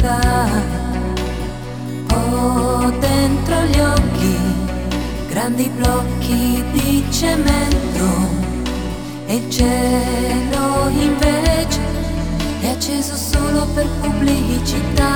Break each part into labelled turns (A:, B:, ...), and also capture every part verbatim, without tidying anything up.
A: città. Ho dentro gli occhi grandi blocchi di cemento e il cielo invece è acceso solo per pubblicità.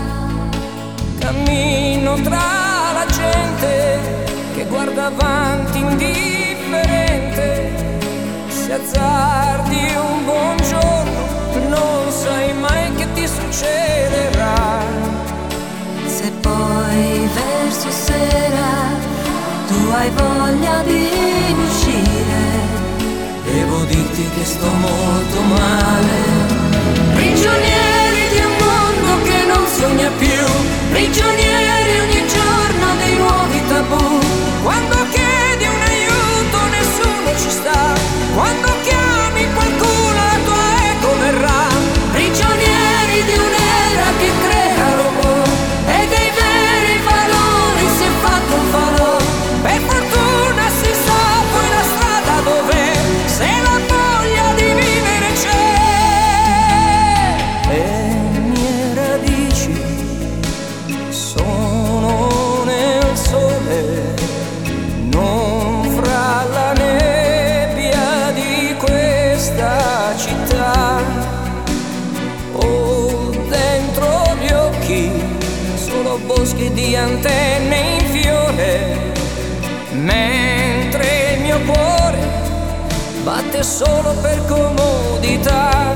B: Cammino tra la gente che guarda avanti indifferente. Se azzardi un buongiorno non sai mai che ti succederà.
A: Se poi verso sera tu hai voglia di uscire,
B: devo dirti che sto molto male.
A: Prigionieri di un mondo che non sogna più, prigionieri ogni giorno dei nuovi tabù.
B: Quando chiedi un aiuto nessuno ci sta, quando chiami qualcuno la tua eco verrà.
A: Prigionieri di un'era che crea robot e dei veri valori si è fatto un falò.
B: Per fortuna si sa poi la strada dov'è, se la voglia di vivere c'è. Le mie radici sono nel sole, non fra la nebbia di questa città. Ho dentro gli occhi solo boschi di antenne in fiore, mentre il mio cuore batte solo per comodità.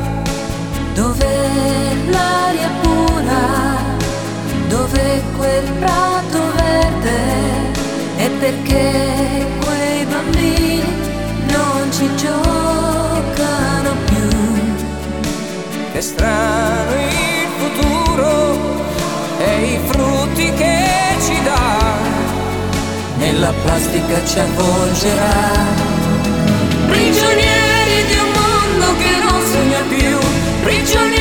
A: Dov'è l'aria pura? Dov'è quel prato verde? E perché quei bambini non ci giocano più?
B: Che strano il futuro e i frutti che ci dà, nella plastica ci avvolgerà.
A: Prigionieri di un mondo che non sogna più, prigionieri